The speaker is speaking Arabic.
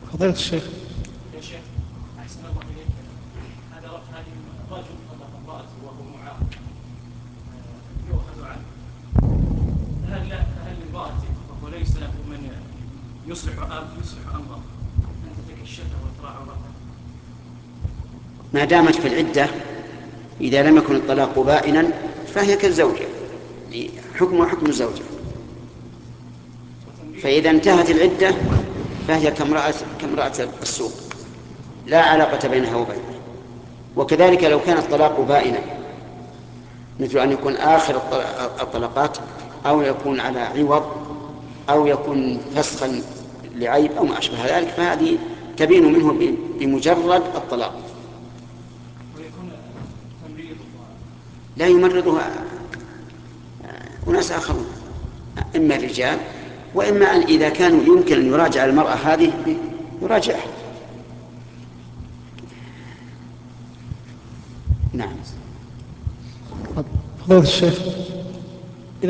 فضيلة الشيخ. يا شيخ أحسن الله إليك، هذه الرجل طلق امرأته وهو معاق يؤخذ عنه، فهل لامرأته وهو ليس له من يصلح أمره أن تتكشف وتراعى عورته؟ ما دامت في العدة، إذا لم يكن الطلاق بائنا فهي كالزوجة، حكمها حكم الزوجة. فإذا انتهت العدة فهي كامرأة السوق، لا علاقة بينها وبينه. وكذلك لو كان الطلاق بائنا، مثل أن يكون آخر الطلقات، أو يكون على عوض، أو يكون فسخا لعيب أو ما أشبه ذلك، فهذه تبين منه بمجرد الطلاق. ويكون تمريض لا يمرضها أناس آخرون، إما الرجال، وإما أن إذا كان يمكن أن يراجع المرأة هذه يراجعها. نعم. فضيلة الشيخ،